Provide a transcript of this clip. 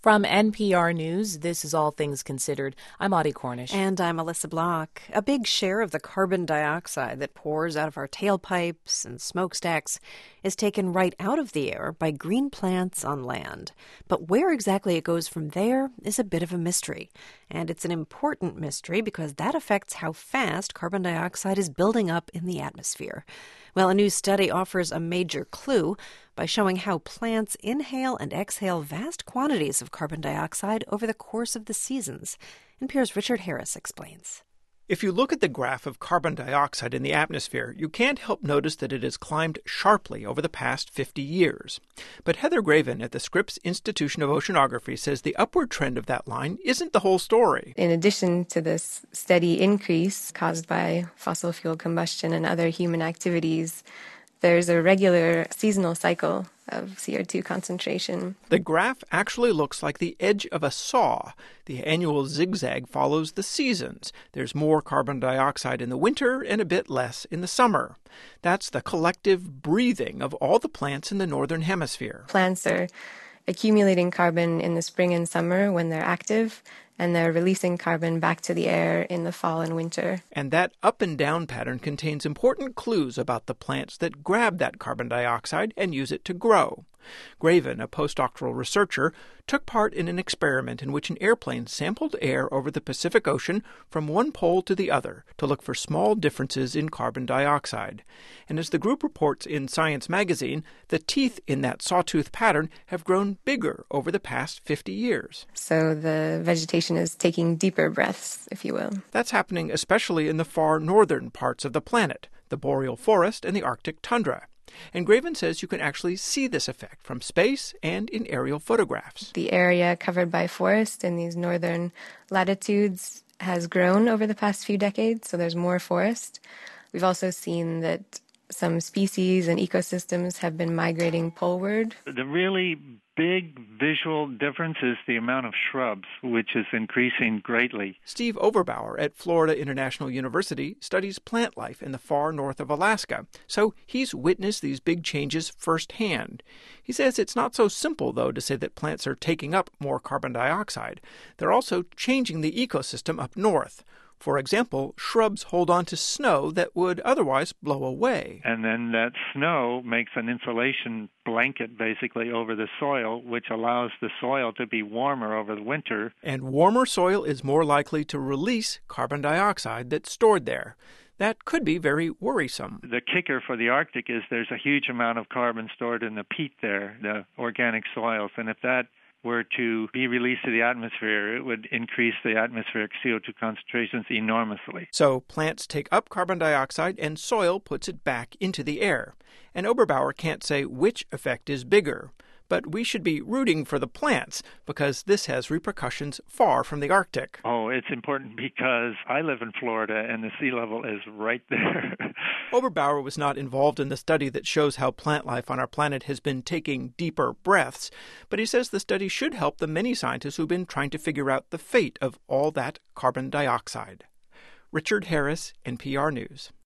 From NPR News, this is All Things Considered. I'm Audie Cornish. And I'm Alyssa Block. A big share of the carbon dioxide that pours out of our tailpipes and smokestacks is taken right out of the air by green plants on land. But where exactly it goes from there is a bit of a mystery. And it's an important mystery because that affects how fast carbon dioxide is building up in the atmosphere. Well, a new study offers a major clue by showing how plants inhale and exhale vast quantities of carbon dioxide over the course of the seasons. NPR's Richard Harris explains. If you look at the graph of carbon dioxide in the atmosphere, you can't help notice that it has climbed sharply over the past 50 years. But Heather Graven at the Scripps Institution of Oceanography says the upward trend of that line isn't the whole story. In addition to this steady increase caused by fossil fuel combustion and other human activities, there's a regular seasonal cycle of CO2 concentration. The graph actually looks like the edge of a saw. The annual zigzag follows the seasons. There's more carbon dioxide in the winter and a bit less in the summer. That's the collective breathing of all the plants in the northern hemisphere. Plants are accumulating carbon in the spring and summer when they're active, and they're releasing carbon back to the air in the fall and winter. And that up and down pattern contains important clues about the plants that grab that carbon dioxide and use it to grow. Graven, a postdoctoral researcher, took part in an experiment in which an airplane sampled air over the Pacific Ocean from one pole to the other to look for small differences in carbon dioxide. And as the group reports in Science magazine, the teeth in that sawtooth pattern have grown bigger over the past 50 years. So the vegetation is taking deeper breaths, if you will. That's happening especially in the far northern parts of the planet, the boreal forest and the Arctic tundra. And Graven says you can actually see this effect from space and in aerial photographs. The area covered by forest in these northern latitudes has grown over the past few decades, so there's more forest. We've also seen that some species and ecosystems have been migrating poleward. The really big visual difference is the amount of shrubs, which is increasing greatly. Steve Overbauer at Florida International University studies plant life in the far north of Alaska, so he's witnessed these big changes firsthand. He says it's not so simple, though, to say that plants are taking up more carbon dioxide. They're also changing the ecosystem up north. For example, shrubs hold on to snow that would otherwise blow away. And then that snow makes an insulation blanket basically over the soil, which allows the soil to be warmer over the winter. And warmer soil is more likely to release carbon dioxide that's stored there. That could be very worrisome. The kicker for the Arctic is there's a huge amount of carbon stored in the peat there, the organic soils, and if that were to be released to the atmosphere, it would increase the atmospheric CO2 concentrations enormously. So plants take up carbon dioxide and soil puts it back into the air. And Oberbauer can't say which effect is bigger. But we should be rooting for the plants because this has repercussions far from the Arctic. Oh, it's important because I live in Florida and the sea level is right there. Oberbauer was not involved in the study that shows how plant life on our planet has been taking deeper breaths, but he says the study should help the many scientists who've been trying to figure out the fate of all that carbon dioxide. Richard Harris, NPR News.